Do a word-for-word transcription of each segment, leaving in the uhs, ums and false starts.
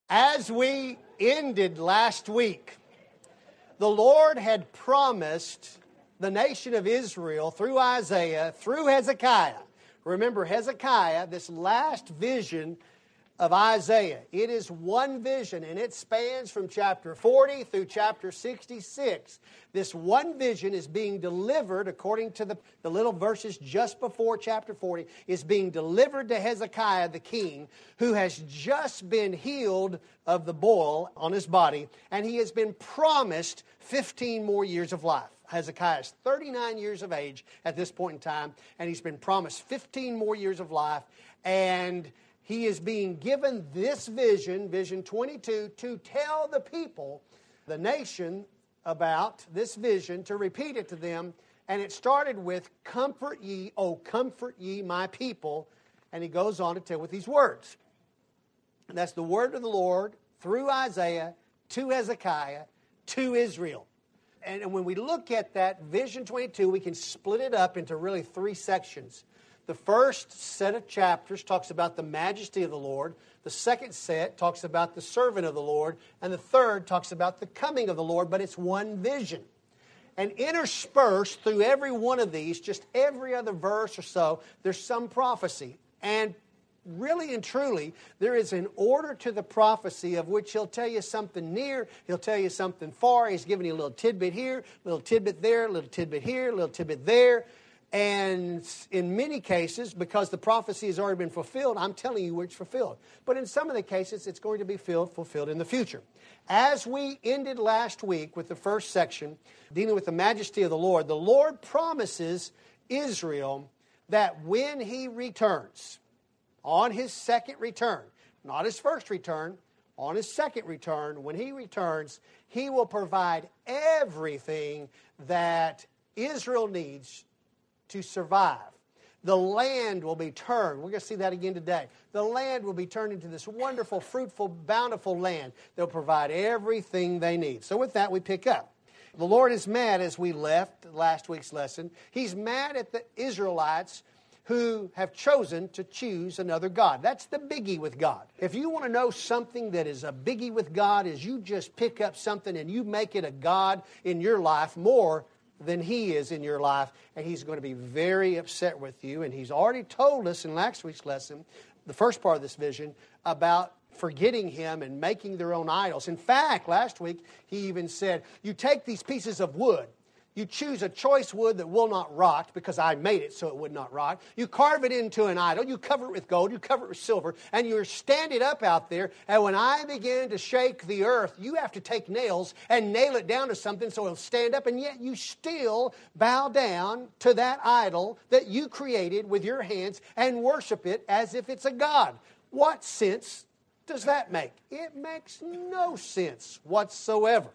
As we ended last week, the Lord had promised the nation of Israel through Isaiah, through Hezekiah. Remember, Hezekiah, this last vision of Isaiah, it is one vision, and it spans from chapter forty through chapter sixty-six. This one vision is being delivered, according to the, the little verses just before chapter forty, is being delivered to Hezekiah the king, who has just been healed of the boil on his body, and he has been promised fifteen more years of life. Hezekiah is thirty-nine years of age at this point in time, and he's been promised fifteen more years of life, and he is being given this vision, vision twenty-two, to tell the people, the nation, about this vision, to repeat it to them. And it started with, "Comfort ye, O comfort ye my people." And he goes on to tell with these words. And that's the word of the Lord through Isaiah to Hezekiah to Israel. And when we look at that vision twenty-two, we can split it up into really three sections. The first set of chapters talks about the majesty of the Lord. The second set talks about the servant of the Lord. And the third talks about the coming of the Lord, but it's one vision. And interspersed through every one of these, just every other verse or so, there's some prophecy. And really and truly, there is an order to the prophecy of which he'll tell you something near, he'll tell you something far. He's giving you a little tidbit here, a little tidbit there, a little tidbit here, a little tidbit there. And in many cases, because the prophecy has already been fulfilled, I'm telling you where it's fulfilled. But in some of the cases, it's going to be filled, fulfilled in the future. As we ended last week with the first section, dealing with the majesty of the Lord, the Lord promises Israel that when He returns, on His second return, not His first return, on His second return, when He returns, He will provide everything that Israel needs to survive. The land will be turned. We're going to see that again today. The land will be turned into this wonderful, fruitful, bountiful land. They'll provide everything they need. So with that, we pick up. The Lord is mad, as we left last week's lesson. He's mad at the Israelites who have chosen to choose another God. That's the biggie with God. If you want to know something that is a biggie with God, is you just pick up something and you make it a God in your life more than He is in your life, and He's going to be very upset with you. And He's already told us in last week's lesson, the first part of this vision, about forgetting Him and making their own idols. In fact, last week, He even said, you take these pieces of wood, you choose a choice wood that will not rot, because I made it so it would not rot. You carve it into an idol. You cover it with gold. You cover it with silver. And you stand it up out there. And when I begin to shake the earth, you have to take nails and nail it down to something so it'll stand up. And yet you still bow down to that idol that you created with your hands and worship it as if it's a god. What sense does that make? It makes no sense whatsoever.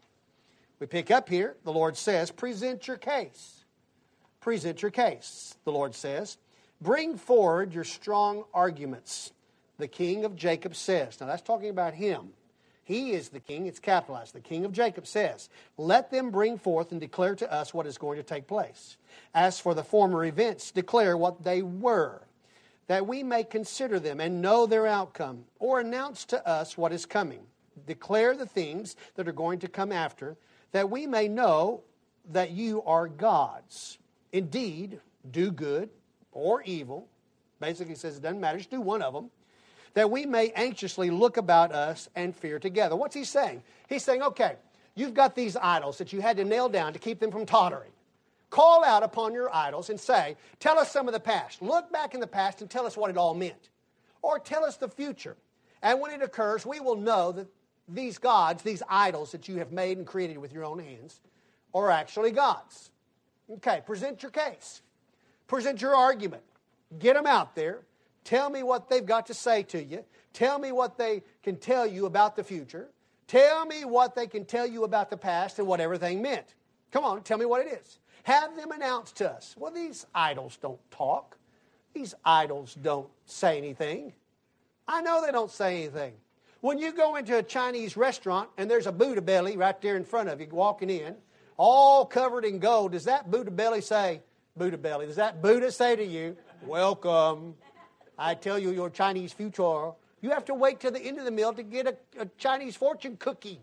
We pick up here, the Lord says, present your case. Present your case, the Lord says. Bring forward your strong arguments, the King of Jacob says. Now that's talking about Him. He is the King, it's capitalized. The King of Jacob says, let them bring forth and declare to us what is going to take place. As for the former events, declare what they were, that we may consider them and know their outcome, or announce to us what is coming. Declare the things that are going to come after, that we may know that you are gods. Indeed, do good or evil. Basically says it doesn't matter, just do one of them. That we may anxiously look about us and fear together. What's He saying? He's saying, okay, you've got these idols that you had to nail down to keep them from tottering. Call out upon your idols and say, tell us some of the past. Look back in the past and tell us what it all meant. Or tell us the future. And when it occurs, we will know that these gods, these idols that you have made and created with your own hands, are actually gods. Okay, present your case. Present your argument. Get them out there. Tell me what they've got to say to you. Tell me what they can tell you about the future. Tell me what they can tell you about the past and what everything meant. Come on, tell me what it is. Have them announce to us. Well, these idols don't talk. These idols don't say anything. I know they don't say anything. When you go into a Chinese restaurant and there's a Buddha belly right there in front of you walking in, all covered in gold, does that Buddha belly say, Buddha belly, does that Buddha say to you, welcome, I tell you your Chinese future, You have to wait till the end of the meal to get a, a Chinese fortune cookie.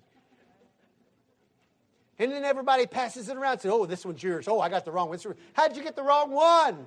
And then everybody passes it around and says, oh, this one's yours. Oh, I got the wrong one. How'd you get the wrong one?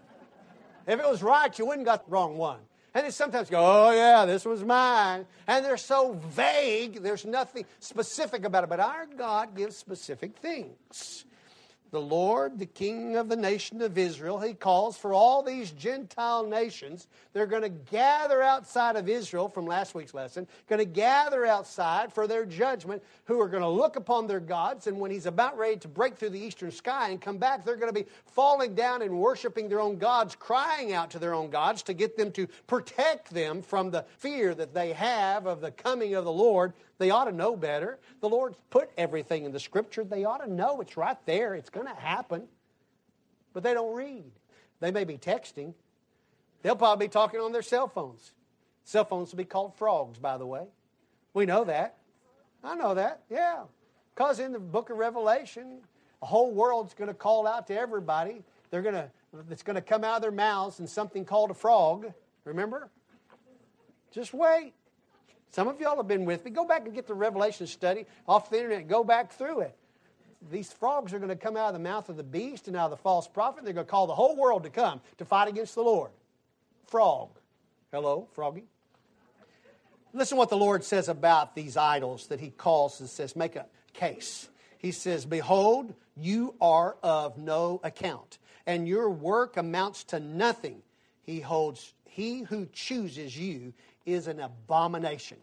If it was right, you wouldn't got the wrong one. And then sometimes you go, oh, yeah, this was mine. And they're so vague, there's nothing specific about it. But our God gives specific things. The Lord, the King of the nation of Israel, He calls for all these Gentile nations. They're going to gather outside of Israel from last week's lesson, going to gather outside for their judgment, who are going to look upon their gods. And when He's about ready to break through the eastern sky and come back, they're going to be falling down and worshiping their own gods, crying out to their own gods to get them to protect them from the fear that they have of the coming of the Lord. They ought to know better. The Lord put everything in the Scripture. They ought to know it's right there. It's going to happen. But they don't read. They may be texting. They'll probably be talking on their cell phones. Cell phones will be called frogs, by the way. We know that. I know that, yeah. Because in the book of Revelation, the whole world's going to call out to everybody. They're going to, it's going to come out of their mouths in something called a frog. Remember? Just wait. Some of y'all have been with me. Go back and get the Revelation study off the internet. Go back through it. These frogs are going to come out of the mouth of the beast and out of the false prophet. They're going to call the whole world to come to fight against the Lord. Frog. Hello, froggy. Listen what the Lord says about these idols that He calls and says, make a case. He says, behold, you are of no account, and your work amounts to nothing. He holds, he who chooses you is an abomination.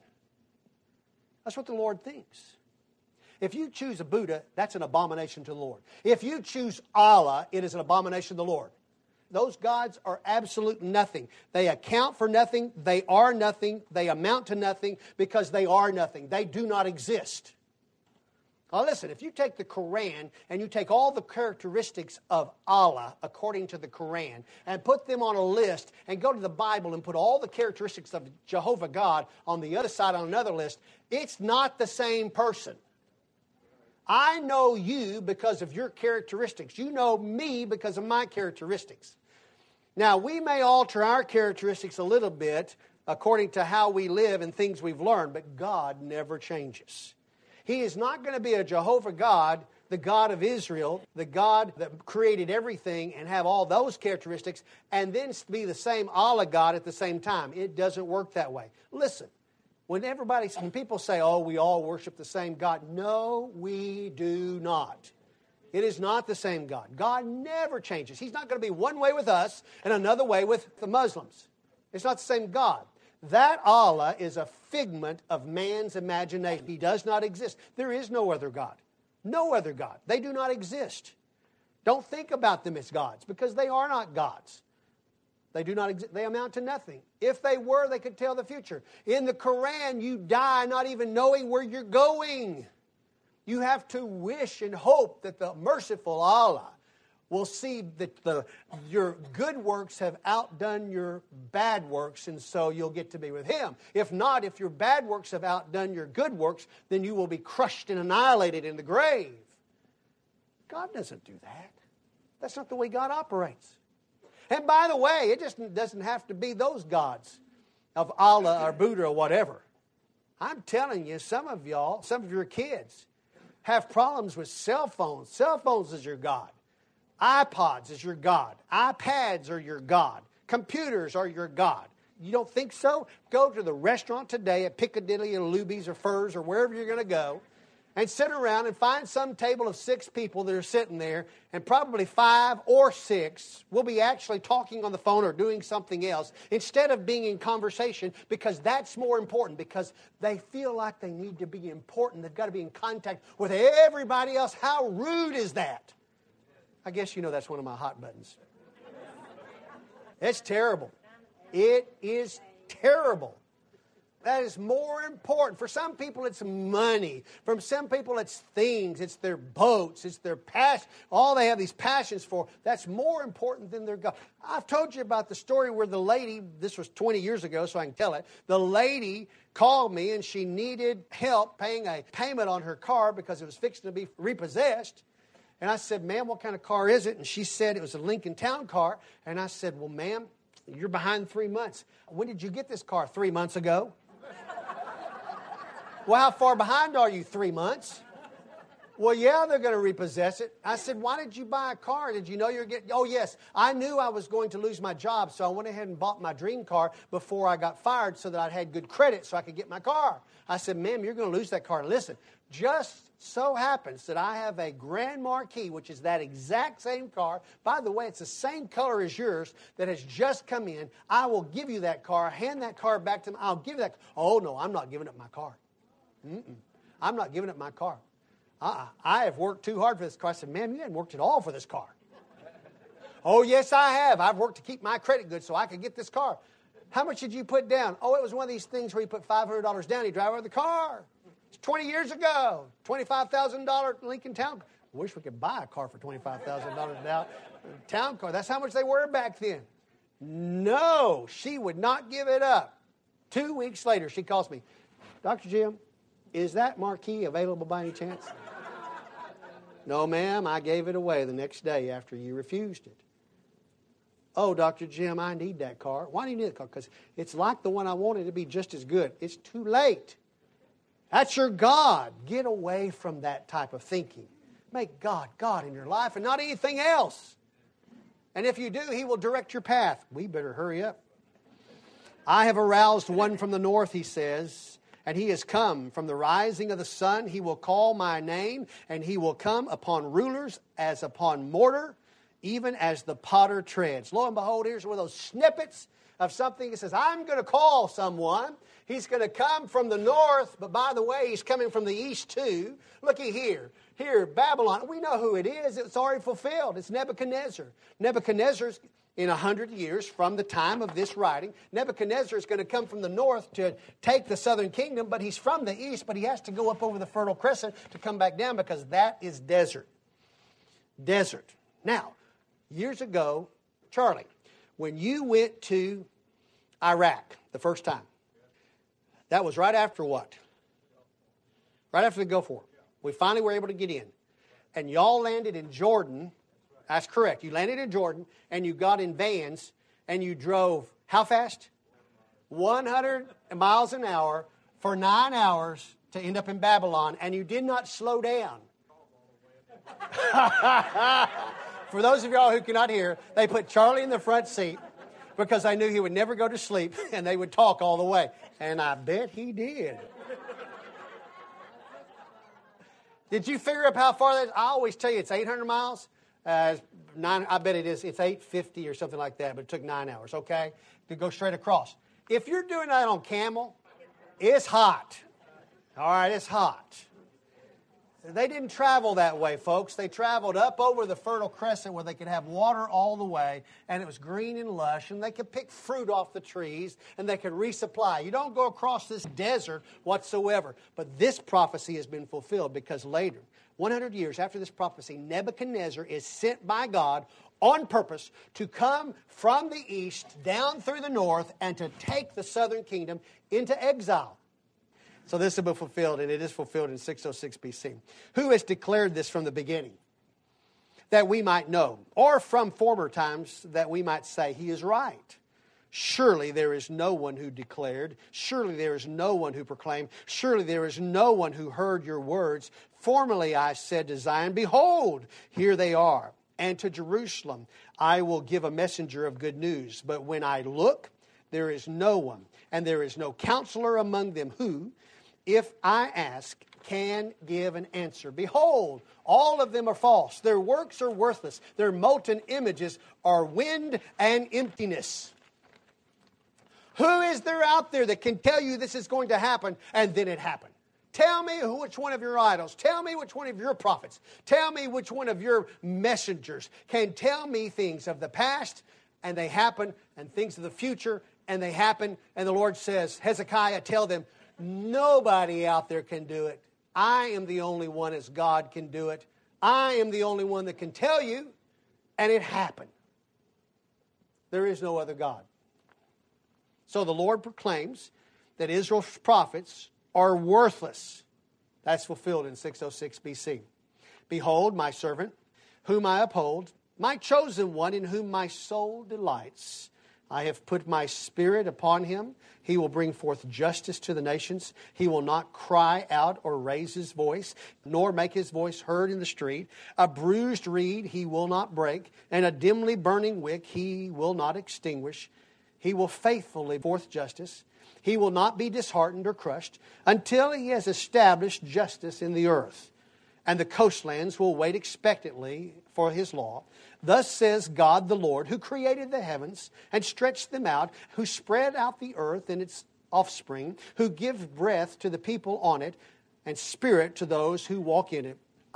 That's what the Lord thinks. If you choose a Buddha, that's an abomination to the Lord. If you choose Allah, it is an abomination to the Lord. Those gods are absolute nothing. They account for nothing. They are nothing. They amount to nothing because they are nothing. They do not exist. Now listen, if you take the Quran and you take all the characteristics of Allah according to the Quran and put them on a list and go to the Bible and put all the characteristics of Jehovah God on the other side on another list, it's not the same person. I know you because of your characteristics. You know me because of my characteristics. Now, we may alter our characteristics a little bit according to how we live and things we've learned, but God never changes. He is not going to be a Jehovah God, the God of Israel, the God that created everything and have all those characteristics, and then be the same Allah God at the same time. It doesn't work that way. Listen, when everybody, when people say, oh, we all worship the same God, no, we do not. It is not the same God. God never changes. He's not going to be one way with us and another way with the Muslims. It's not the same God. That Allah is a figment of man's imagination. He does not exist. There is no other God. No other God. They do not exist. Don't think about them as gods because they are not gods. They do not exist. They amount to nothing. If they were, they could tell the future. In the Quran, you die not even knowing where you're going. You have to wish and hope that the merciful Allah will see that the, your good works have outdone your bad works, and so you'll get to be with Him. If not, if your bad works have outdone your good works, then you will be crushed and annihilated in the grave. God doesn't do that. That's not the way God operates. And by the way, it just doesn't have to be those gods of Allah or Buddha or whatever. I'm telling you, some of y'all, some of your kids have problems with cell phones. Cell phones is your God. iPods is your God. iPads are your God. Computers are your God. You don't think so? Go to the restaurant today at Piccadilly or Luby's or Furs or wherever you're going to go and sit around and find some table of six people that are sitting there, and probably five or six will be actually talking on the phone or doing something else instead of being in conversation, because that's more important, because they feel like they need to be important. They've got to be in contact with everybody else. How rude is that? I guess you know that's one of my hot buttons. It's terrible. It is terrible. That is more important. For some people, it's money. For some people, it's things. It's their boats. It's their passion. All they have these passions for. That's more important than their God. I've told you about the story where the lady, this was twenty years ago, so I can tell it. The lady called me, and she needed help paying a payment on her car because it was fixing to be repossessed. And I said, ma'am, what kind of car is it? And she said it was a Lincoln Town car. And I said, well, ma'am, You're behind three months. When did you get this car? Three months ago. Well, how far behind are you? Three months. Well, yeah, they're going to repossess it. I said, why did you buy a car? Did you know you're getting... Oh, yes, I knew I was going to lose my job, so I went ahead and bought my dream car before I got fired so that I had good credit so I could get my car. I said, ma'am, you're going to lose that car. Listen, just so happens that I have a Grand Marquis, which is that exact same car. By the way, it's the same color as yours that has just come in. I will give you that car. Hand that car back to me. I'll give you that. Oh, no, I'm not giving up my car. Mm-mm. I'm not giving up my car. Uh-uh. I have worked too hard for this car. I said, ma'am, you haven't worked at all for this car. Oh, yes, I have. I've worked to keep my credit good so I could get this car. How much did you put down? Oh, it was one of these things where you put five hundred dollars down, you drive over the car. It's twenty years ago. twenty-five thousand dollars Lincoln Town. I wish we could buy a car for twenty-five thousand dollars now. Town car. That's how much they were back then. No, she would not give it up. Two weeks later, she calls me, Doctor Jim, is that Marquis available by any chance? No, ma'am, I gave it away the next day after you refused it. Oh, Doctor Jim, I need that car. Why do you need that car? Because it's like the one I wanted to be just as good. It's too late. That's your God. Get away from that type of thinking. Make God God in your life and not anything else. And if you do, He will direct your path. We better hurry up. I have aroused one from the north, He says, and He has come from the rising of the sun. He will call my name, and He will come upon rulers as upon mortar, even as the potter treads. Lo and behold, here's one of those snippets of something. He says, I'm going to call someone. He's going to come from the north, but by the way, He's coming from the east too. Looky here. Here, Babylon. We know who it is. It's already fulfilled. It's Nebuchadnezzar. Nebuchadnezzar's in a hundred years from the time of this writing. Nebuchadnezzar is going to come from the north to take the southern kingdom, but he's from the east, but he has to go up over the Fertile Crescent to come back down because that is desert. Desert. Now, years ago, Charlie, when you went to Iraq the first time, that was right after what? Right after the Gulf War. We finally were able to get in. And y'all landed in Jordan. That's correct. You landed in Jordan, and you got in vans, and you drove how fast? one hundred miles an hour for nine hours to end up in Babylon, and you did not slow down. For those of y'all who cannot hear, they put Charlie in the front seat because they knew he would never go to sleep, and they would talk all the way. And I bet he did. Did you figure up how far that is? I always tell you it's eight hundred miles. Uh, nine, I bet it is. It's eight fifty or something like that, but it took nine hours, okay, to go straight across. If you're doing that on camel, it's hot. All right, it's hot. They didn't travel that way, folks. They traveled up over the Fertile Crescent where they could have water all the way, and it was green and lush, and they could pick fruit off the trees, and they could resupply. You don't go across this desert whatsoever. But this prophecy has been fulfilled because later, one hundred years after this prophecy, Nebuchadnezzar is sent by God on purpose to come from the east down through the north and to take the southern kingdom into exile. So this will be fulfilled, and it is fulfilled in six oh six B C. Who has declared this from the beginning? That we might know, or from former times that we might say He is right. Surely there is no one who declared. Surely there is no one who proclaimed. Surely there is no one who heard your words. Formerly I said to Zion, behold, here they are. And to Jerusalem I will give a messenger of good news. But when I look, there is no one, and there is no counselor among them who, if I ask, can give an answer. Behold, all of them are false. Their works are worthless. Their molten images are wind and emptiness. Who is there out there that can tell you this is going to happen and then it happened? Tell me which one of your idols. Tell me which one of your prophets. Tell me which one of your messengers can tell me things of the past and they happen, and things of the future and they happen. And the Lord says, Hezekiah, tell them, nobody out there can do it. I am the only one as God can do it. I am the only one that can tell you, and it happened. There is no other God. So the Lord proclaims that Israel's prophets are worthless. That's fulfilled in six oh six B C. Behold, my servant, whom I uphold, my chosen one in whom my soul delights. I have put my Spirit upon him. He will bring forth justice to the nations. He will not cry out or raise his voice, nor make his voice heard in the street. A bruised reed he will not break, and a dimly burning wick he will not extinguish. He will faithfully forth justice. He will not be disheartened or crushed until he has established justice in the earth. And the coastlands will wait expectantly for his law. Thus says God the Lord, who created the heavens and stretched them out, who spread out the earth and its offspring, who gives breath to the people on it and spirit to those who walk in it.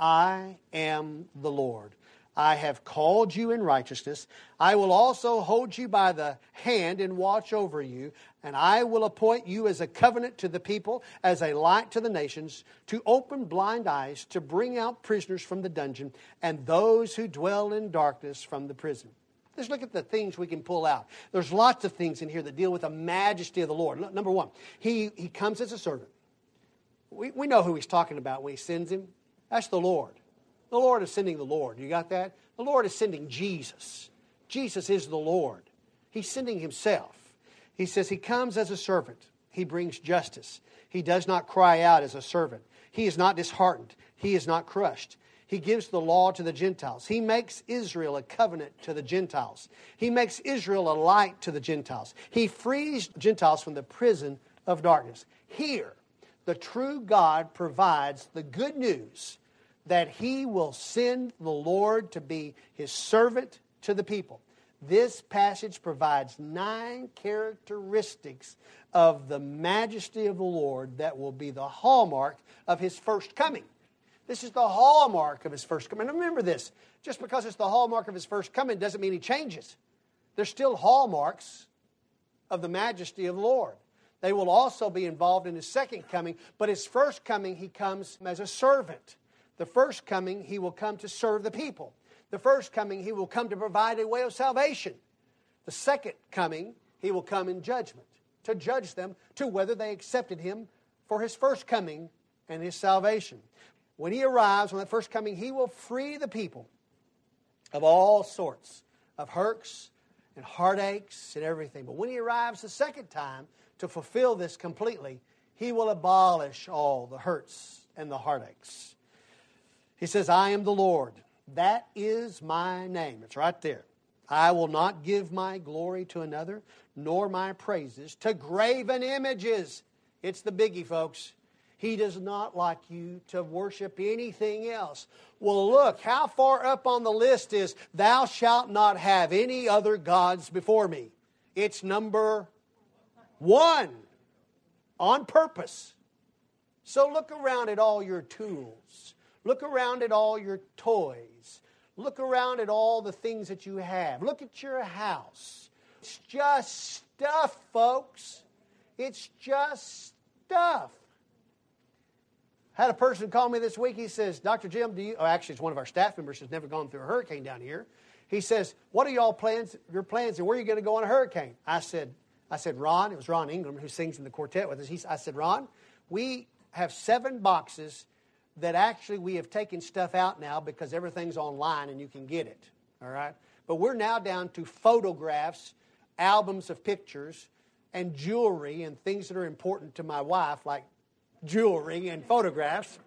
I am the Lord. I have called you in righteousness. I will also hold you by the hand and watch over you. And I will appoint you as a covenant to the people, as a light to the nations, to open blind eyes, to bring out prisoners from the dungeon, and those who dwell in darkness from the prison. Let's look at the things we can pull out. There's lots of things in here that deal with the majesty of the Lord. Number one, He, he comes as a servant. We, we know who He's talking about when He sends Him. That's the Lord. The Lord is sending the Lord. You got that? The Lord is sending Jesus. Jesus is the Lord. He's sending Himself. He says He comes as a servant. He brings justice. He does not cry out as a servant. He is not disheartened. He is not crushed. He gives the law to the Gentiles. He makes Israel a covenant to the Gentiles. He makes Israel a light to the Gentiles. He frees Gentiles from the prison of darkness. Here, the true God provides the good news that He will send the Lord to be His servant to the people. This passage provides nine characteristics of the majesty of the Lord that will be the hallmark of His first coming. This is the hallmark of His first coming. And remember this, just because it's the hallmark of His first coming doesn't mean He changes. There's still hallmarks of the majesty of the Lord. They will also be involved in His second coming, but His first coming, He comes as a servant. The first coming, He will come to serve the people. The first coming, He will come to provide a way of salvation. The second coming, He will come in judgment, to judge them to whether they accepted Him for His first coming and His salvation. When He arrives, on that first coming, He will free the people of all sorts of hurts and heartaches and everything. But when He arrives the second time to fulfill this completely, He will abolish all the hurts and the heartaches. He says, I am the Lord. That is my name. It's right there. I will not give my glory to another, nor my praises to graven images. It's the biggie, folks. He does not like you to worship anything else. Well, look, how far up on the list is, thou shalt not have any other gods before me. It's number one, on purpose. So look around at all your tools. Look around at all your toys. Look around at all the things that you have. Look at your house. It's just stuff, folks. It's just stuff. Had a person call me this week. He says, Doctor Jim, do you... Oh, actually, it's one of our staff members who's never gone through a hurricane down here. He says, what are y'all plans, your plans, and where are you going to go on a hurricane? I said, I said, Ron, it was Ron Ingram who sings in the quartet with us. He, I said, Ron, we have seven boxes that actually we have taken stuff out now because everything's online and you can get it, all right? But we're now down to photographs, albums of pictures, and jewelry and things that are important to my wife, like jewelry and photographs.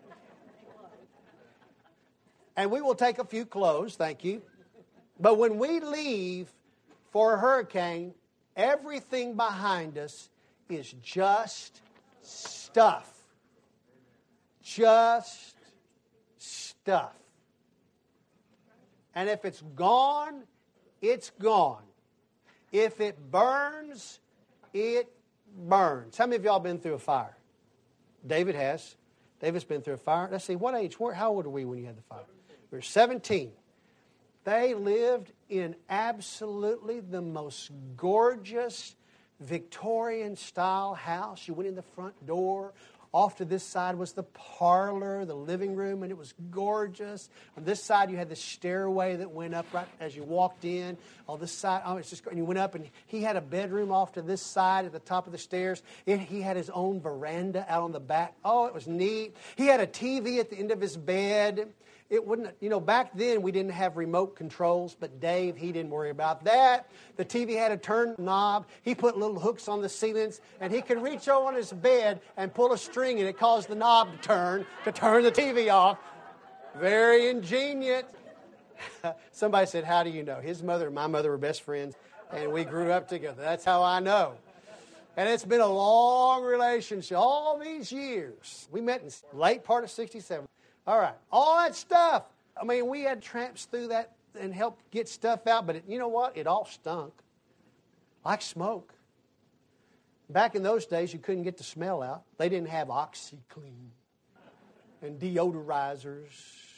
And we will take a few clothes, thank you. But when we leave for a hurricane, everything behind us is just stuff. Just stuff. And if it's gone, it's gone. If it burns, it burns. How many of y'all been through a fire? David has. David's been through a fire. Let's see, what age, where, how old were we when you had the fire? We were seventeen. They lived in absolutely the most gorgeous Victorian-style house. You went in the front door. Off to this side was the parlor, the living room, and it was gorgeous. On this side, you had the stairway that went up right as you walked in. On this side, oh, it's just, and you went up, and he had a bedroom off to this side at the top of the stairs. It, he had his own veranda out on the back. Oh, it was neat. He had a T V at the end of his bed. It wouldn't, you know, back then we didn't have remote controls, but Dave, he didn't worry about that. The T V had a turn knob. He put little hooks on the ceilings, and he could reach over on his bed and pull a string, and it caused the knob to turn, to turn the T V off. Very ingenious. Somebody said, how do you know? His mother and my mother were best friends, and we grew up together. That's how I know. And it's been a long relationship, all these years. We met in the late part of sixty-seven. All right, all that stuff. I mean, we had tramps through that and helped get stuff out, but it, you know what? It all stunk. Like smoke. Back in those days, you couldn't get the smell out. They didn't have OxyClean and deodorizers.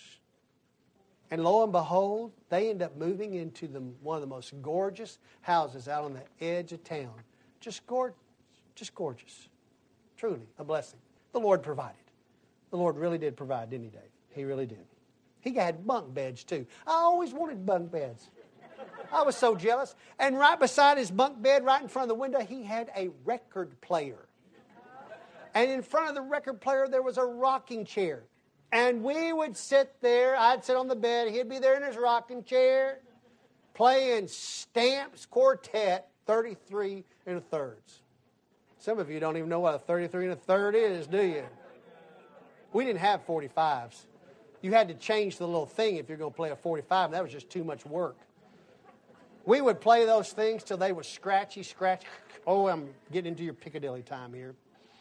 And lo and behold, they end up moving into the, one of the most gorgeous houses out on the edge of town. Just gorgeous. Just gorgeous. Truly a blessing. The Lord provided. The Lord really did provide, didn't He, Dave? He really did. He had bunk beds, too. I always wanted bunk beds. I was so jealous. And right beside his bunk bed, right in front of the window, he had a record player. And in front of the record player, there was a rocking chair. And we would sit there. I'd sit on the bed. He'd be there in his rocking chair, playing Stamps Quartet, thirty-three and a thirds. Some of you don't even know what a thirty-three and a third is, do you? We didn't have forty-fives. You had to change the little thing if you're going to play a forty-five, and that was just too much work. We would play those things till they were scratchy, scratchy. Oh, I'm getting into your Piccadilly time here.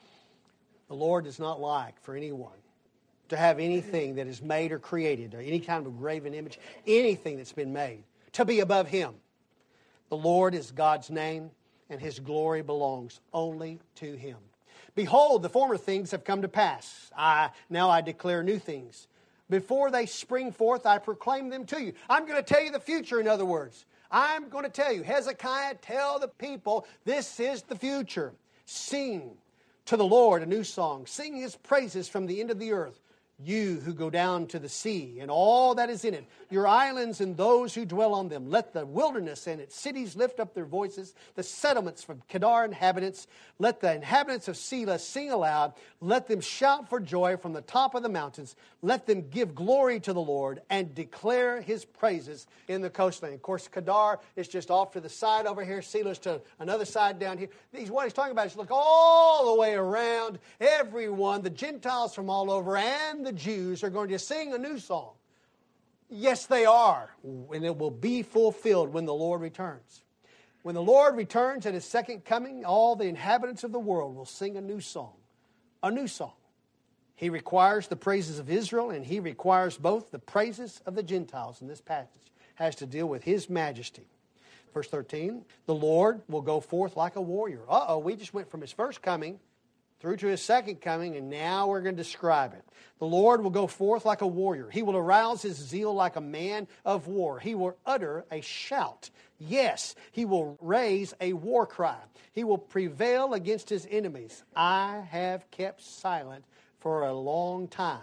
The Lord does not like for anyone to have anything that is made or created, or any kind of graven image, anything that's been made, to be above Him. The Lord is God's name, and His glory belongs only to Him. Behold, the former things have come to pass. I, now I declare new things. Before they spring forth, I proclaim them to you. I'm going to tell you the future, in other words. I'm going to tell you, Hezekiah, tell the people, this is the future. Sing to the Lord a new song. Sing His praises from the end of the earth. You who go down to the sea and all that is in it, your islands and those who dwell on them. Let the wilderness and its cities lift up their voices, the settlements from Kedar inhabitants. Let the inhabitants of Selah sing aloud. Let them shout for joy from the top of the mountains. Let them give glory to the Lord and declare His praises in the coastland. Of course, Kedar is just off to the side over here. Selah's to another side down here. He's, what he's talking about is look all the way around. Everyone, the Gentiles from all over, and the Jews are going to sing a new song. Yes, they are. And it will be fulfilled when the Lord returns. When the Lord returns at His second coming, all the inhabitants of the world will sing a new song. A new song. He requires the praises of Israel, and He requires both the praises of the Gentiles. And this passage has to deal with His majesty. Verse thirteen, the Lord will go forth like a warrior. Uh-oh, we just went from His first coming through to His second coming, and now we're going to describe it. The Lord will go forth like a warrior. He will arouse His zeal like a man of war. He will utter a shout. Yes, He will raise a war cry. He will prevail against His enemies. I have kept silent for a long time.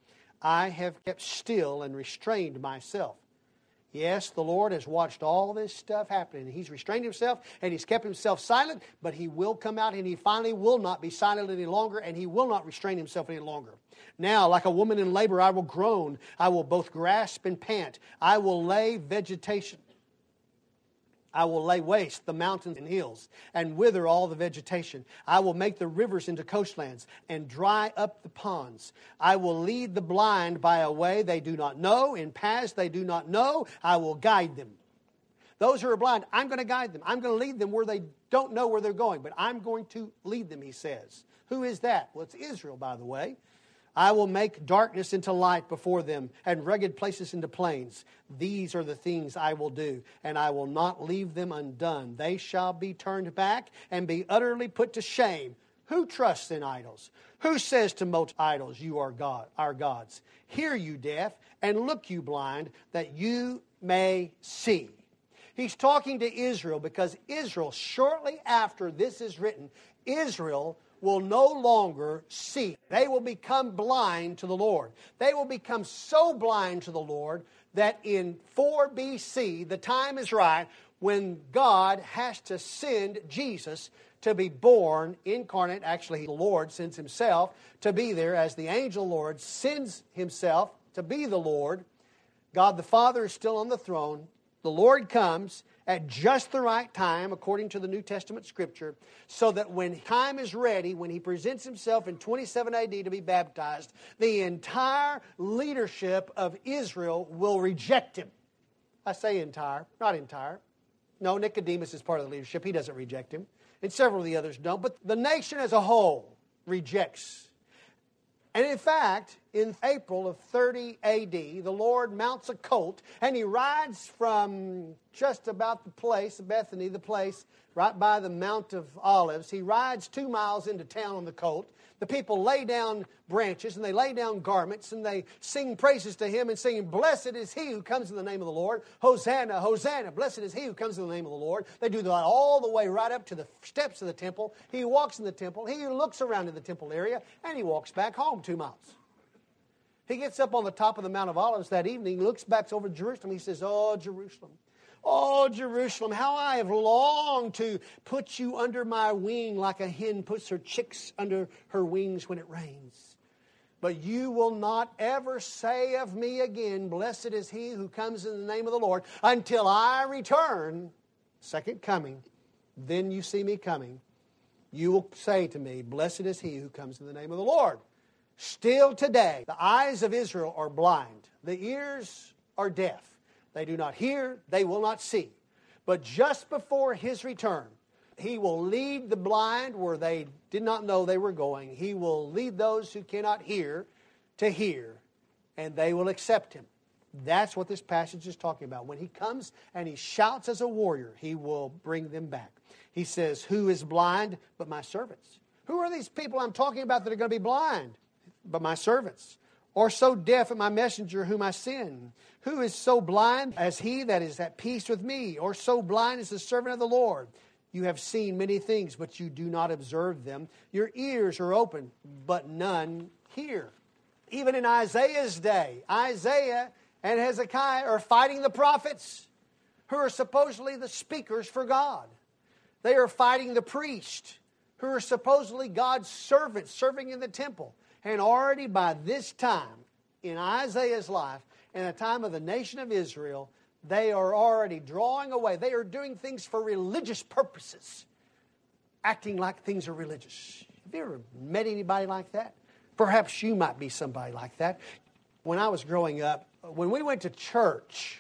I have kept still and restrained myself. Yes, the Lord has watched all this stuff happen. He's restrained Himself and He's kept Himself silent, but He will come out and He finally will not be silent any longer, and He will not restrain Himself any longer. Now, like a woman in labor, I will groan. I will both grasp and pant. I will lay vegetation. I will lay waste the mountains and hills and wither all the vegetation. I will make the rivers into coastlands and dry up the ponds. I will lead the blind by a way they do not know. In paths they do not know, I will guide them. Those who are blind, I'm going to guide them. I'm going to lead them where they don't know where they're going, but I'm going to lead them, He says. Who is that? Well, it's Israel, by the way. I will make darkness into light before them, and rugged places into plains. These are the things I will do, and I will not leave them undone. They shall be turned back and be utterly put to shame. Who trusts in idols? Who says to most idols, you are God, our gods? Hear, you deaf, and look, you blind, that you may see. He's talking to Israel because Israel, shortly after this is written, Israel will no longer see. They will become blind to the Lord. They will become so blind to the Lord that in four B C, the time is right when God has to send Jesus to be born incarnate. Actually, the Lord sends Himself to be there as the angel Lord sends Himself to be the Lord. God the Father is still on the throne. The Lord comes at just the right time, according to the New Testament Scripture, so that when time is ready, when He presents Himself in twenty-seven A D to be baptized, the entire leadership of Israel will reject Him. I say entire, not entire. No, Nicodemus is part of the leadership. He doesn't reject Him. And several of the others don't. But the nation as a whole rejects. And in fact, in April of thirty A D, the Lord mounts a colt and He rides from just about the place, Bethany, the place right by the Mount of Olives. He rides two miles into town on the colt. The people lay down branches and they lay down garments and they sing praises to Him and sing, "Blessed is He who comes in the name of the Lord. Hosanna, Hosanna. Blessed is He who comes in the name of the Lord." They do that all the way right up to the steps of the temple. He walks in the temple. He looks around in the temple area and He walks back home two miles. He gets up on the top of the Mount of Olives that evening, looks back over Jerusalem. He says, "Oh, Jerusalem. Oh, Jerusalem, how I have longed to put you under my wing like a hen puts her chicks under her wings when it rains. But you will not ever say of me again, 'Blessed is he who comes in the name of the Lord,' until I return, second coming. Then you see me coming. You will say to me, 'Blessed is he who comes in the name of the Lord.'" Still today, the eyes of Israel are blind. The ears are deaf. They do not hear, they will not see. But just before His return, He will lead the blind where they did not know they were going. He will lead those who cannot hear to hear, and they will accept Him. That's what this passage is talking about. When He comes and He shouts as a warrior, He will bring them back. He says, "Who is blind but my servants?" Who are these people I'm talking about that are going to be blind? But my servants. "Or so deaf at my messenger whom I send? Who is so blind as he that is at peace with me? Or so blind as the servant of the Lord? You have seen many things, but you do not observe them. Your ears are open, but none hear." Even in Isaiah's day, Isaiah and Hezekiah are fighting the prophets who are supposedly the speakers for God. They are fighting the priest who are supposedly God's servants serving in the temple. And already by this time, in Isaiah's life, in the time of the nation of Israel, they are already drawing away. They are doing things for religious purposes, acting like things are religious. Have you ever met anybody like that? Perhaps you might be somebody like that. When I was growing up, when we went to church,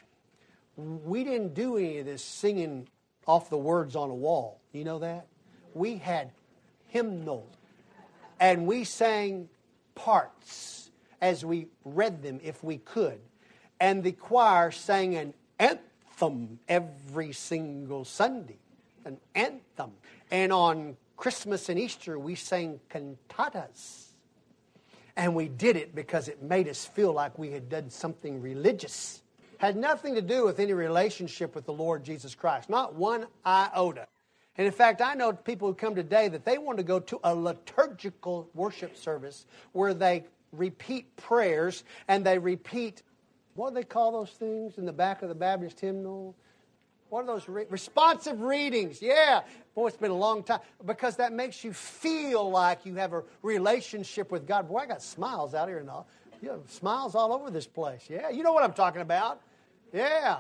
we didn't do any of this singing off the words on a wall. You know that? We had hymnals, and we sang parts as we read them if we could. And the choir sang an anthem every single Sunday. An anthem. And on Christmas and Easter we sang cantatas. And we did it because it made us feel like we had done something religious. Had nothing to do with any relationship with the Lord Jesus Christ. Not one iota. And in fact, I know people who come today that they want to go to a liturgical worship service where they repeat prayers and they repeat, what do they call those things in the back of the Baptist hymnal? What are those? Re- responsive readings. Yeah. Boy, it's been a long time. Because that makes you feel like you have a relationship with God. Boy, I got smiles out here and all. You have smiles all over this place. Yeah, you know what I'm talking about. Yeah.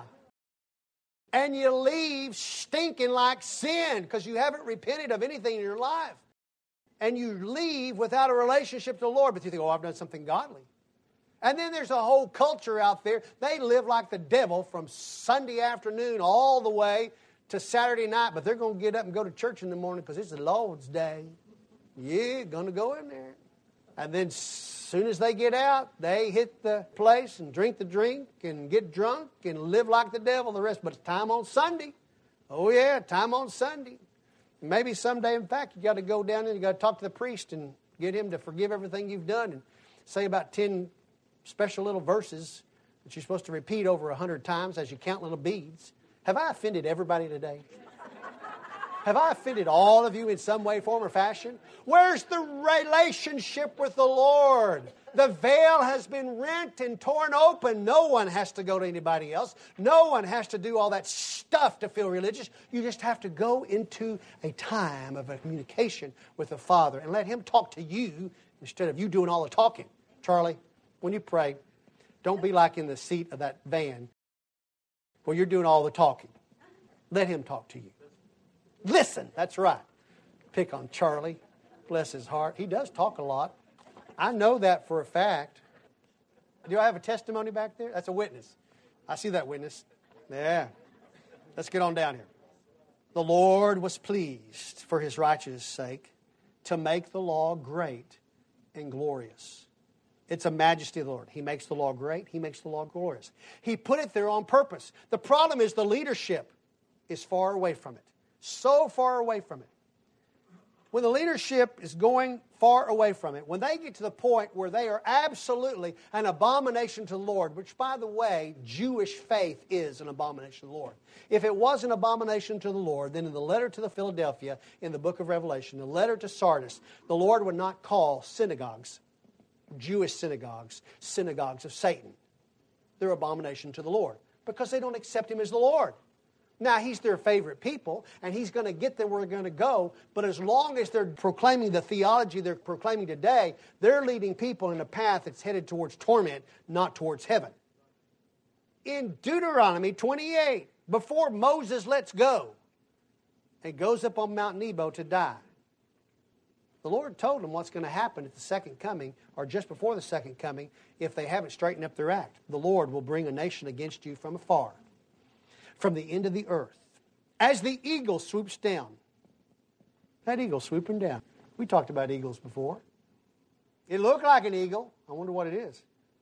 And you leave stinking like sin because you haven't repented of anything in your life. And you leave without a relationship to the Lord, but you think, oh, I've done something godly. And then there's a whole culture out there. They live like the devil from Sunday afternoon all the way to Saturday night, but they're going to get up and go to church in the morning because it's the Lord's day. Yeah, going to go in there. And then as soon as they get out, they hit the place and drink the drink and get drunk and live like the devil the rest. But it's time on Sunday. Oh, yeah, time on Sunday. Maybe someday, in fact, you got to go down and you got to talk to the priest and get him to forgive everything you've done and say about ten special little verses that you're supposed to repeat over a hundred times as you count little beads. Have I offended everybody today? Have I offended all of you in some way, form, or fashion? Where's the relationship with the Lord? The veil has been rent and torn open. No one has to go to anybody else. No one has to do all that stuff to feel religious. You just have to go into a time of a communication with the Father and let Him talk to you instead of you doing all the talking. Charlie, when you pray, Don't be like in the seat of that van where you're doing all the talking. Let him talk to you. Listen, that's right. Pick on Charlie. Bless his heart. He does talk a lot. I know that for a fact. Do I have a testimony back there? That's a witness. I see that witness. Yeah. Let's get on down here. The Lord was pleased for his righteous sake to make the law great and glorious. It's a majesty of the Lord. He makes the law great. He makes the law glorious. He put it there on purpose. The problem is the leadership is far away from it. So far away from it. When the leadership is going far away from it, when they get to the point where they are absolutely an abomination to the Lord, which, by the way, Jewish faith is an abomination to the Lord. If it was an abomination to the Lord, then in the letter to the Philadelphia, in the book of Revelation, the letter to Sardis, the Lord would not call synagogues, Jewish synagogues, synagogues of Satan. They're abomination to the Lord because they don't accept Him as the Lord. Now, He's their favorite people, and He's going to get them where they're going to go, but as long as they're proclaiming the theology they're proclaiming today, they're leading people in a path that's headed towards torment, not towards heaven. In Deuteronomy twenty-eight, before Moses lets go and goes up on Mount Nebo to die, the Lord told them what's going to happen at the second coming, or just before the second coming, if they haven't straightened up their act. The Lord will bring a nation against you from afar, from the end of the earth, as the eagle swoops down. That eagle swooping down. We talked about eagles before. It looked like an eagle. I wonder what it is.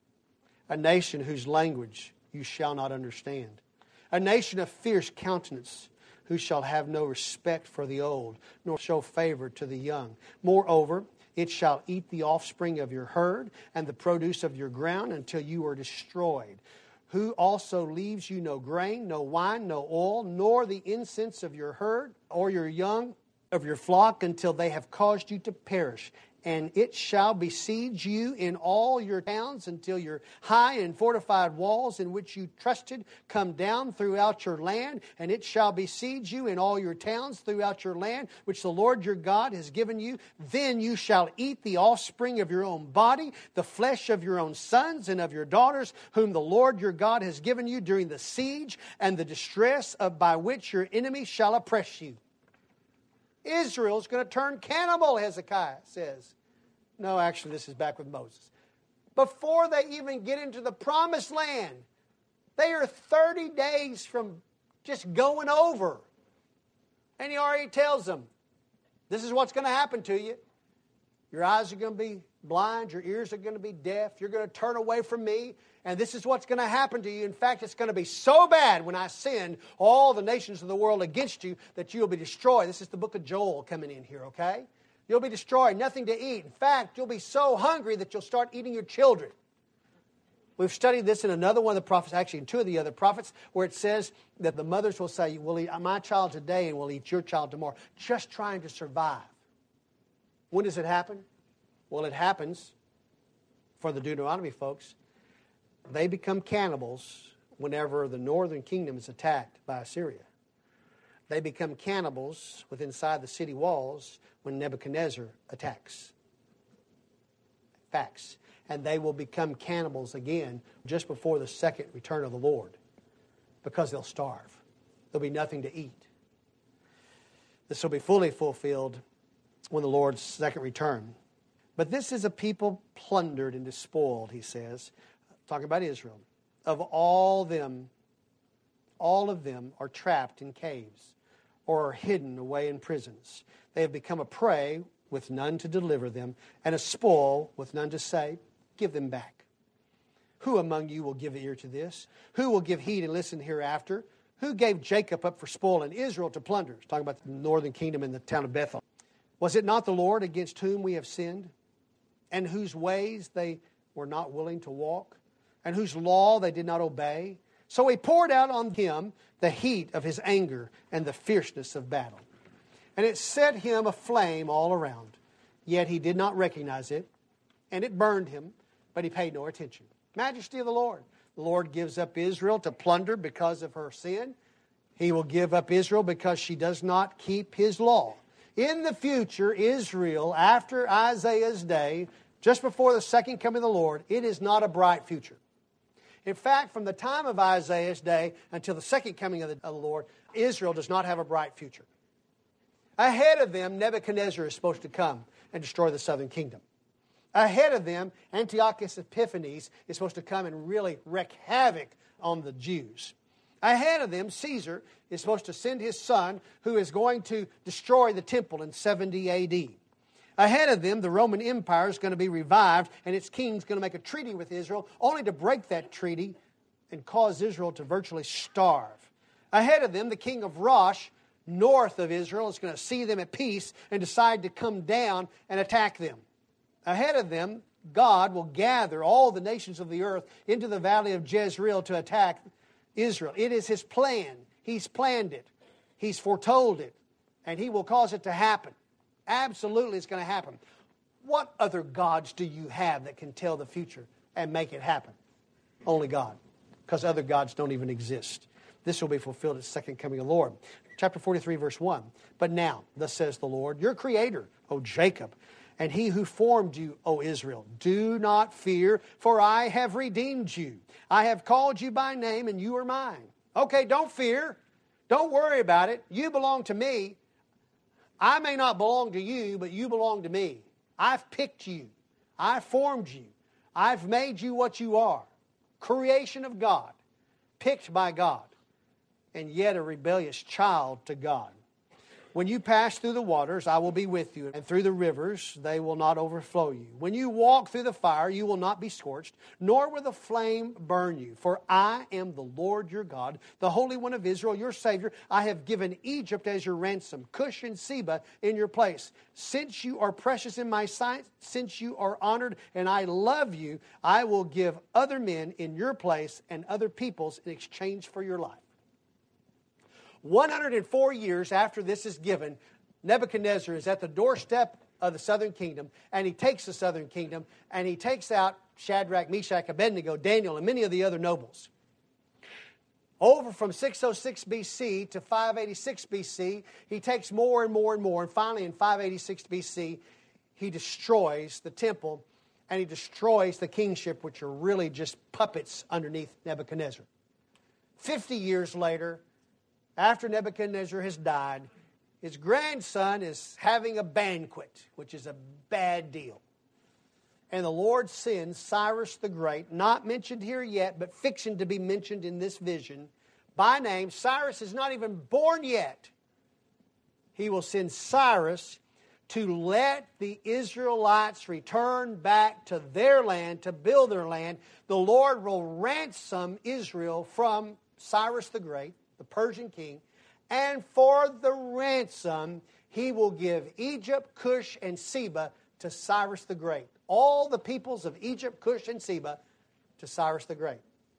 A nation whose language you shall not understand. A nation of fierce countenance, who shall have no respect for the old, nor show favor to the young. Moreover, it shall eat the offspring of your herd and the produce of your ground until you are destroyed. Who also leaves you no grain, no wine, no oil, nor the incense of your herd, or your young of your flock, until they have caused you to perish. And it shall besiege you in all your towns until your high and fortified walls in which you trusted come down throughout your land. And it shall besiege you in all your towns throughout your land, which the Lord your God has given you. Then you shall eat the offspring of your own body, the flesh of your own sons and of your daughters, whom the Lord your God has given you during the siege and the distress of by which your enemies shall oppress you. Israel's going to turn cannibal, Hezekiah says. No, actually, this is back with Moses. Before they even get into the promised land, they are thirty days from just going over. And he already tells them, this is what's going to happen to you. Your eyes are going to be blind. Your ears are going to be deaf. You're going to turn away from me. And this is what's going to happen to you. In fact, it's going to be so bad when I send all the nations of the world against you that you'll be destroyed. This is the book of Joel coming in here, okay? You'll be destroyed, nothing to eat. In fact, you'll be so hungry that you'll start eating your children. We've studied this in another one of the prophets, actually in two of the other prophets, where it says that the mothers will say, we'll eat my child today and we'll eat your child tomorrow, just trying to survive. When does it happen? Well, it happens for the Deuteronomy folks. They become cannibals whenever the northern kingdom is attacked by Assyria. They become cannibals within inside the city walls when Nebuchadnezzar attacks. Facts. And they will become cannibals again just before the second return of the Lord, because they'll starve. There'll be nothing to eat. This will be fully fulfilled when the Lord's second return. But this is a people plundered and despoiled, he says, talking about Israel. Of all them, all of them are trapped in caves or are hidden away in prisons. They have become a prey with none to deliver them, and a spoil with none to say, give them back. Who among you will give ear to this? Who will give heed and listen hereafter? Who gave Jacob up for spoil and Israel to plunder? He's talking about the northern kingdom in the town of Bethel. Was it not the Lord against whom we have sinned, and whose ways they were not willing to walk, and whose law they did not obey? So he poured out on him the heat of his anger and the fierceness of battle. And it set him aflame all around. Yet he did not recognize it, and it burned him, but he paid no attention. Majesty of the Lord. The Lord gives up Israel to plunder because of her sin. He will give up Israel because she does not keep his law. In the future, Israel, after Isaiah's day, just before the second coming of the Lord, it is not a bright future. In fact, from the time of Isaiah's day until the second coming of the, of the Lord, Israel does not have a bright future. Ahead of them, Nebuchadnezzar is supposed to come and destroy the southern kingdom. Ahead of them, Antiochus Epiphanes is supposed to come and really wreak havoc on the Jews. Ahead of them, Caesar is supposed to send his son, who is going to destroy the temple in seventy A D. Ahead of them, the Roman Empire is going to be revived, and its king is going to make a treaty with Israel, only to break that treaty and cause Israel to virtually starve. Ahead of them, the king of Rosh, north of Israel, is going to see them at peace and decide to come down and attack them. Ahead of them, God will gather all the nations of the earth into the valley of Jezreel to attack Israel. It is His plan. He's planned it. He's foretold it. And He will cause it to happen. Absolutely, it's going to happen. What other gods do you have that can tell the future and make it happen? Only God. Because other gods don't even exist. This will be fulfilled at the second coming of the Lord. Chapter forty-three, verse one. But now, thus says the Lord, your Creator, O Jacob, and He who formed you, O Israel, do not fear, for I have redeemed you. I have called you by name, and you are mine. Okay, don't fear. Don't worry about it. You belong to me. I may not belong to you, but you belong to me. I've picked you. I've formed you. I've made you what you are. Creation of God. Picked by God. And yet a rebellious child to God. When you pass through the waters, I will be with you, and through the rivers, they will not overflow you. When you walk through the fire, you will not be scorched, nor will the flame burn you. For I am the Lord your God, the Holy One of Israel, your Savior. I have given Egypt as your ransom, Cush and Seba in your place. Since you are precious in my sight, since you are honored, and I love you, I will give other men in your place and other peoples in exchange for your life. one hundred four years after this is given, Nebuchadnezzar is at the doorstep of the southern kingdom, and he takes the southern kingdom, and he takes out Shadrach, Meshach, Abednego, Daniel, and many of the other nobles. Over from six oh six B C to five eighty-six B C, he takes more and more and more, and finally in five eighty-six B C, he destroys the temple, and he destroys the kingship, which are really just puppets underneath Nebuchadnezzar. Fifty years later, after Nebuchadnezzar has died, his grandson is having a banquet, which is a bad deal. And the Lord sends Cyrus the Great, not mentioned here yet, but fixing to be mentioned in this vision, by name. Cyrus is not even born yet. He will send Cyrus to let the Israelites return back to their land, to build their land. The Lord will ransom Israel from Cyrus the Great, the Persian king, and for the ransom, he will give Egypt, Cush, and Seba to Cyrus the Great. All the peoples of Egypt, Cush, and Seba to Cyrus the Great.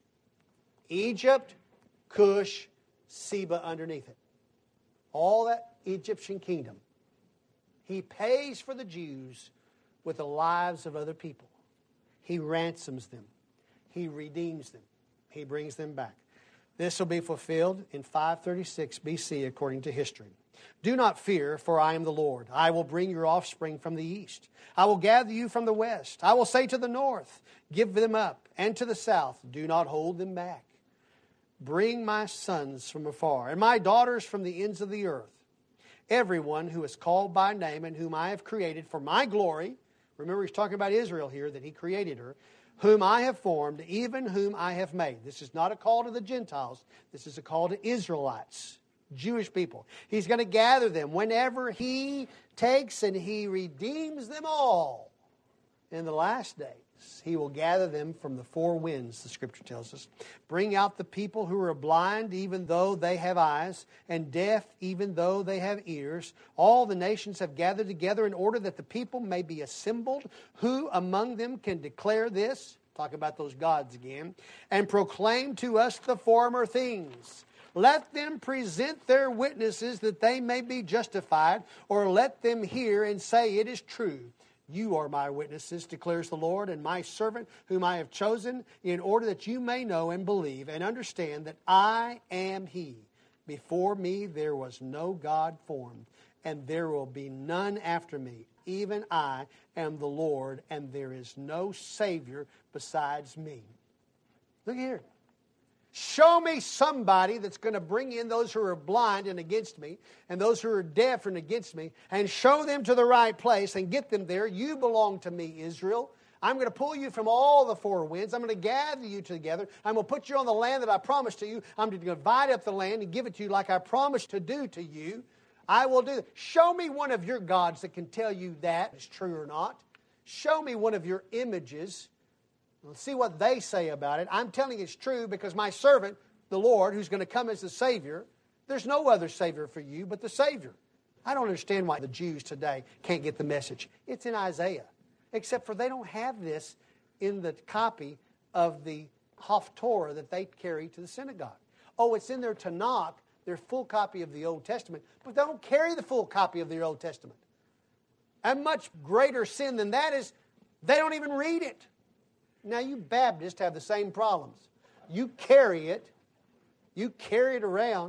Egypt, Cush, Seba underneath it. All that Egyptian kingdom. He pays for the Jews with the lives of other people. He ransoms them. He redeems them. He brings them back. This will be fulfilled in five thirty-six B C according to history. Do not fear, for I am the Lord. I will bring your offspring from the east. I will gather you from the west. I will say to the north, give them up, and to the south, do not hold them back. Bring my sons from afar, and my daughters from the ends of the earth. Everyone who is called by name and whom I have created for my glory. Remember, he's talking about Israel here, that he created her. Whom I have formed, even whom I have made. This is not a call to the Gentiles. This is a call to Israelites, Jewish people. He's going to gather them whenever He takes and He redeems them all. In the last days, He will gather them from the four winds, the Scripture tells us. Bring out the people who are blind, even though they have eyes, and deaf, even though they have ears. All the nations have gathered together in order that the people may be assembled. Who among them can declare this? Talk about those gods again. And proclaim to us the former things. Let them present their witnesses that they may be justified, or let them hear and say it is true. You are my witnesses, declares the Lord, and my servant whom I have chosen, in order that you may know and believe and understand that I am He. Before me there was no God formed, and there will be none after me. Even I am the Lord, and there is no Savior besides me. Look here. Show me somebody that's going to bring in those who are blind and against me, and those who are deaf and against me, and show them to the right place and get them there. You belong to me, Israel. I'm going to pull you from all the four winds. I'm going to gather you together. I'm going to put you on the land that I promised to you. I'm going to divide up the land and give it to you like I promised to do to you. I will do that. Show me one of your gods that can tell you that is true or not. Show me one of your images. Let's see what they say about it. I'm telling you it's true because my servant, the Lord, who's going to come as the Savior, there's no other Savior for you but the Savior. I don't understand why the Jews today can't get the message. It's in Isaiah. Except for they don't have this in the copy of the Haftorah that they carry to the synagogue. Oh, it's in their Tanakh, their full copy of the Old Testament, but they don't carry the full copy of the Old Testament. And much greater sin than that is they don't even read it. Now, you Baptists have the same problems. You carry it. You carry it around.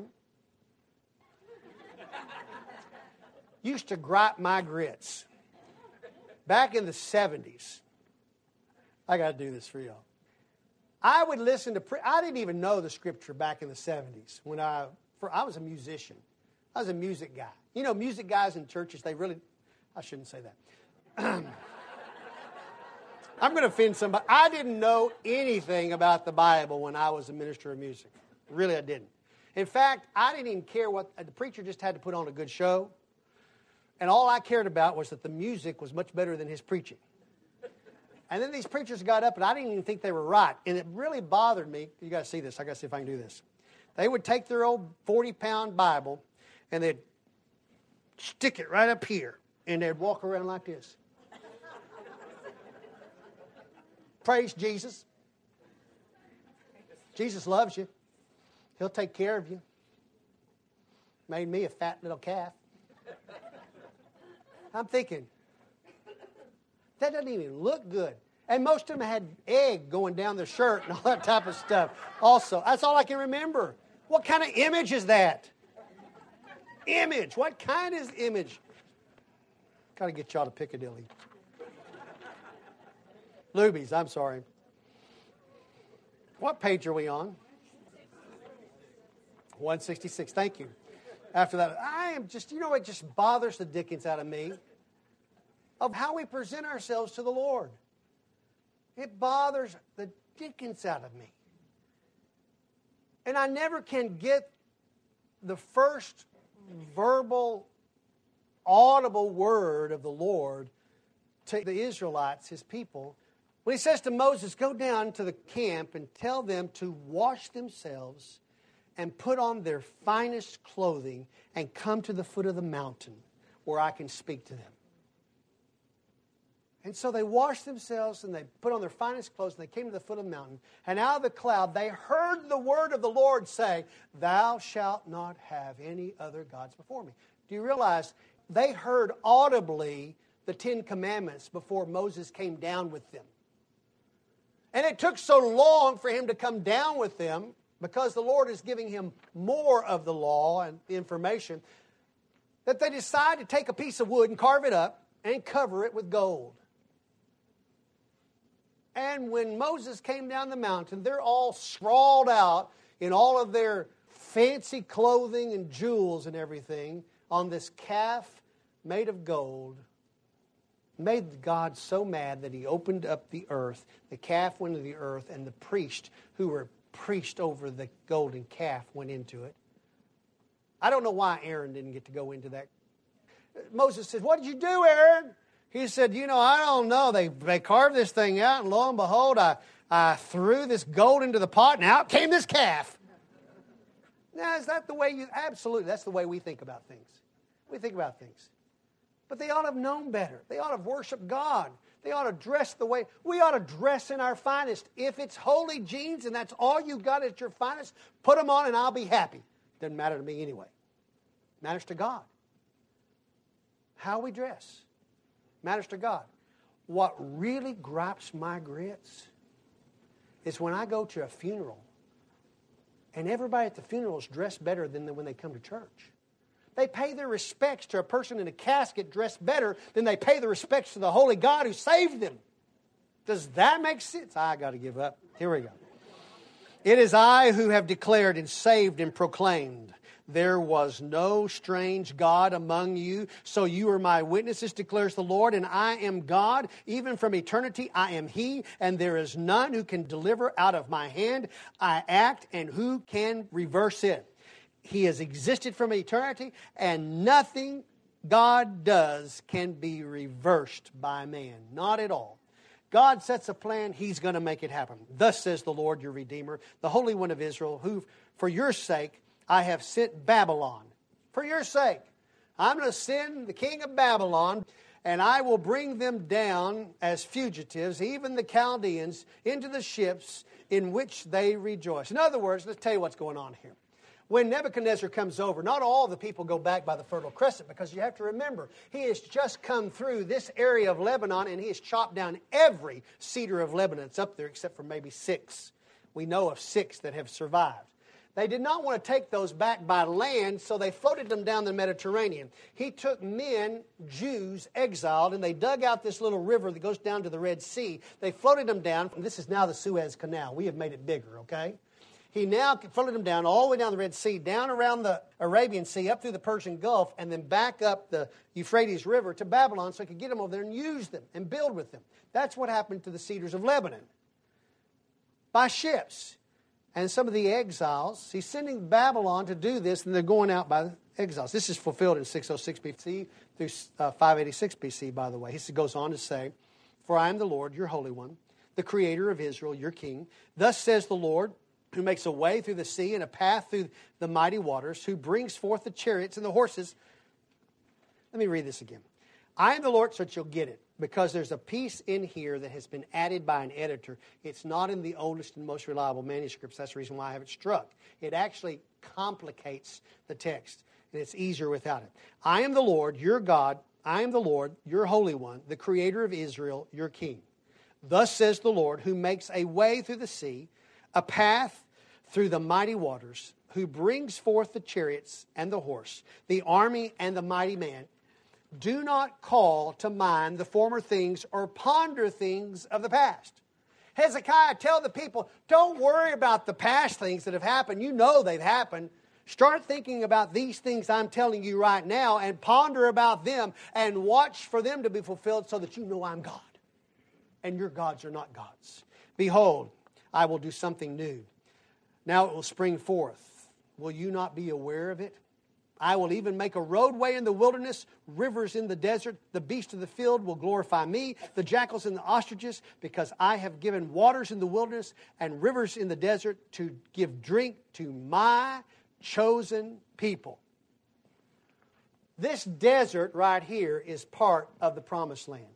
Used to gripe my grits. Back in the seventies, I got to do this for y'all. I would listen to, pre- I didn't even know the Scripture back in the seventies when I, for, I was a musician. I was a music guy. You know, music guys in churches, they really, I shouldn't say that. I'm going to offend somebody. I didn't know anything about the Bible when I was a minister of music. Really, I didn't. In fact, I didn't even care what, the preacher just had to put on a good show. And all I cared about was that the music was much better than his preaching. And then these preachers got up, and I didn't even think they were right. And it really bothered me. You got to see this. I got to see if I can do this. They would take their old forty-pound Bible, and they'd stick it right up here, and they'd walk around like this. Praise Jesus. Jesus loves you. He'll take care of you. Made me a fat little calf. I'm thinking, that doesn't even look good. And most of them had egg going down their shirt and all that type of stuff. Also, that's all I can remember. What kind of image is that? Image. What kind is image? Got to get y'all to Piccadilly. Luby's, I'm sorry. What page are we on? one sixty-six. Thank you. After that, I am just, you know, it just bothers the dickens out of me of how we present ourselves to the Lord. It bothers the dickens out of me. And I never can get the first verbal, audible word of the Lord to the Israelites, his people, when he says to Moses, go down to the camp and tell them to wash themselves and put on their finest clothing and come to the foot of the mountain where I can speak to them. And so they washed themselves and they put on their finest clothes and they came to the foot of the mountain. And out of the cloud they heard the word of the Lord say, thou shalt not have any other gods before me. Do you realize they heard audibly the Ten Commandments before Moses came down with them? And it took so long for him to come down with them because the Lord is giving him more of the law and the information that they decided to take a piece of wood and carve it up and cover it with gold. And when Moses came down the mountain, they're all sprawled out in all of their fancy clothing and jewels and everything on this calf made of gold. Made God so mad that he opened up the earth. The calf went into the earth, and the priest who were priest over the golden calf went into it. I don't know why Aaron didn't get to go into that. Moses said, what did you do, Aaron? He said, you know, I don't know. They they carved this thing out, and lo and behold, I, I threw this gold into the pot, and out came this calf. Now, is that the way you... Absolutely, that's the way we think about things. We think about things. But they ought to have known better. They ought to have worshiped God. They ought to dress the way... We ought to dress in our finest. If it's holy jeans and that's all you got at your finest, put them on and I'll be happy. Doesn't matter to me anyway. Matters to God. How we dress matters to God. What really gripes my grits is when I go to a funeral and everybody at the funeral is dressed better than when they come to church. They pay their respects to a person in a casket dressed better than they pay the respects to the holy God who saved them. Does that make sense? I got to give up. Here we go. It is I who have declared and saved and proclaimed. There was no strange God among you, so you are my witnesses, declares the Lord, and I am God. Even from eternity I am He, and there is none who can deliver out of my hand. I act, and who can reverse it? He has existed from eternity, and nothing God does can be reversed by man. Not at all. God sets a plan, He's going to make it happen. Thus says the Lord your Redeemer, the Holy One of Israel, who for your sake I have sent Babylon. For your sake, I'm going to send the king of Babylon, and I will bring them down as fugitives, even the Chaldeans, into the ships in which they rejoice. In other words, let's tell you what's going on here. When Nebuchadnezzar comes over, not all the people go back by the Fertile Crescent, because you have to remember, he has just come through this area of Lebanon and he has chopped down every cedar of Lebanon that's up there except for maybe six. We know of six that have survived. They did not want to take those back by land, so they floated them down the Mediterranean. He took men, Jews, exiled, and they dug out this little river that goes down to the Red Sea. They floated them down. This is now the Suez Canal. We have made it bigger, okay? He now floated them down all the way down the Red Sea, down around the Arabian Sea, up through the Persian Gulf, and then back up the Euphrates River to Babylon so he could get them over there and use them and build with them. That's what happened to the cedars of Lebanon. By ships. And some of the exiles, he's sending Babylon to do this, and they're going out by the exiles. This is fulfilled in six oh six B C through uh, five eighty-six B C, by the way. He goes on to say, for I am the Lord, your Holy One, the Creator of Israel, your King. Thus says the Lord, who makes a way through the sea and a path through the mighty waters, who brings forth the chariots and the horses. Let me read this again. I am the Lord, so that you'll get it, because there's a piece in here that has been added by an editor. It's not in the oldest and most reliable manuscripts. That's the reason why I have it struck. It actually complicates the text, and it's easier without it. I am the Lord, your God. I am the Lord, your Holy One, the Creator of Israel, your King. Thus says the Lord, who makes a way through the sea, a path through the mighty waters, who brings forth the chariots and the horse, the army and the mighty man. Do not call to mind the former things or ponder things of the past. Hezekiah, tell the people, don't worry about the past things that have happened. You know they've happened. Start thinking about these things I'm telling you right now and ponder about them and watch for them to be fulfilled so that you know I'm God. And your gods are not gods. Behold, I will do something new. Now it will spring forth. Will you not be aware of it? I will even make a roadway in the wilderness, rivers in the desert. The beasts of the field will glorify me, the jackals and the ostriches, because I have given waters in the wilderness and rivers in the desert to give drink to my chosen people. This desert right here is part of the Promised Land.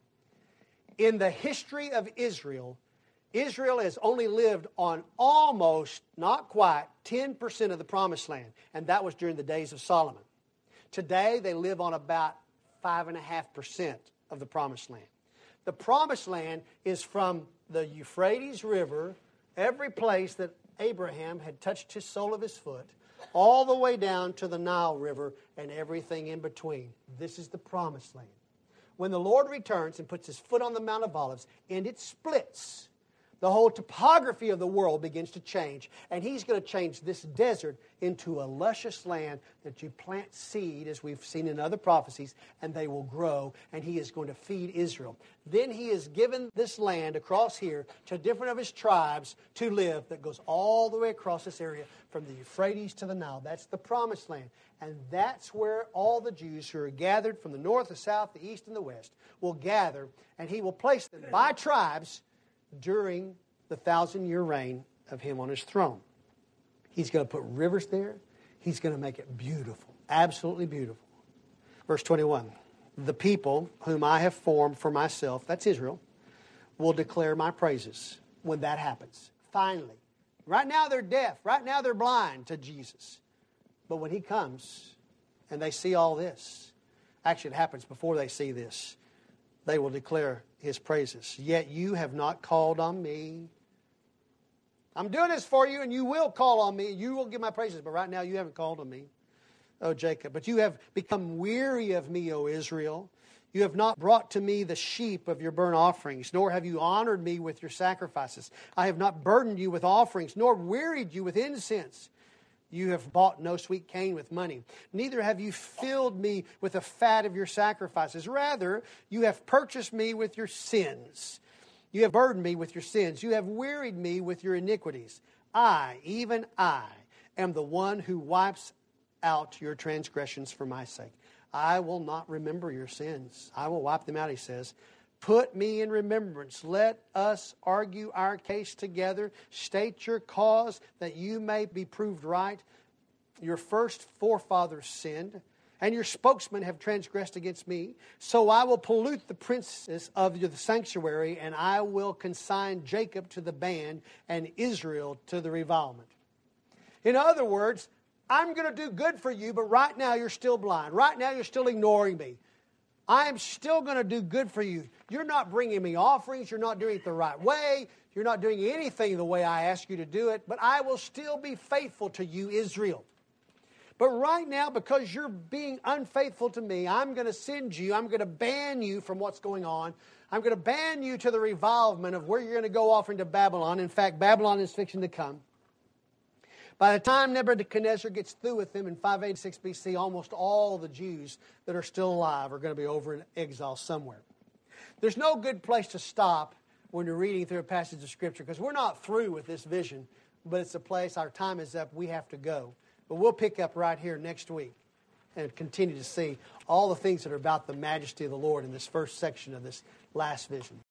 In the history of Israel, Israel has only lived on almost, not quite, ten percent of the Promised Land. And that was during the days of Solomon. Today, they live on about five point five percent of the Promised Land. The Promised Land is from the Euphrates River, every place that Abraham had touched his sole of his foot, all the way down to the Nile River and everything in between. This is the Promised Land. When the Lord returns and puts His foot on the Mount of Olives, and it splits, the whole topography of the world begins to change. And He's going to change this desert into a luscious land that you plant seed, as we've seen in other prophecies, and they will grow, and He is going to feed Israel. Then He has given this land across here to different of His tribes to live, that goes all the way across this area from the Euphrates to the Nile. That's the Promised Land. And that's where all the Jews who are gathered from the north, the south, the east, and the west will gather, and He will place them by tribes during the thousand-year reign of Him on His throne. He's going to put rivers there. He's going to make it beautiful, absolutely beautiful. Verse twenty-one, the people whom I have formed for myself, that's Israel, will declare my praises when that happens. Finally. Right now they're deaf. Right now they're blind to Jesus. But when He comes and they see all this, actually it happens before they see this, they will declare His praises. Yet you have not called on me. I'm doing this for you, and you will call on me. You will give my praises, but right now you haven't called on me, O Jacob. But you have become weary of me, O Israel. You have not brought to me the sheep of your burnt offerings, nor have you honored me with your sacrifices. I have not burdened you with offerings, nor wearied you with incense. You have bought no sweet cane with money. Neither have you filled me with the fat of your sacrifices. Rather, you have purchased me with your sins. You have burdened me with your sins. You have wearied me with your iniquities. I, even I, am the one who wipes out your transgressions for my sake. I will not remember your sins. I will wipe them out, he says. Put me in remembrance. Let us argue our case together. State your cause that you may be proved right. Your first forefathers sinned, and your spokesmen have transgressed against me. So I will pollute the princes of the sanctuary, and I will consign Jacob to the ban and Israel to the revilement. In other words, I'm going to do good for you, but right now you're still blind. Right now you're still ignoring me. I am still going to do good for you. You're not bringing me offerings. You're not doing it the right way. You're not doing anything the way I ask you to do it. But I will still be faithful to you, Israel. But right now, because you're being unfaithful to me, I'm going to send you. I'm going to ban you from what's going on. I'm going to ban you to the revilement of where you're going to go off into Babylon. In fact, Babylon is fixing to come. By the time Nebuchadnezzar gets through with them in five eighty-six B C, almost all the Jews that are still alive are going to be over in exile somewhere. There's no good place to stop when you're reading through a passage of Scripture, because we're not through with this vision, but it's a place, our time is up, we have to go. But we'll pick up right here next week and continue to see all the things that are about the majesty of the Lord in this first section of this last vision.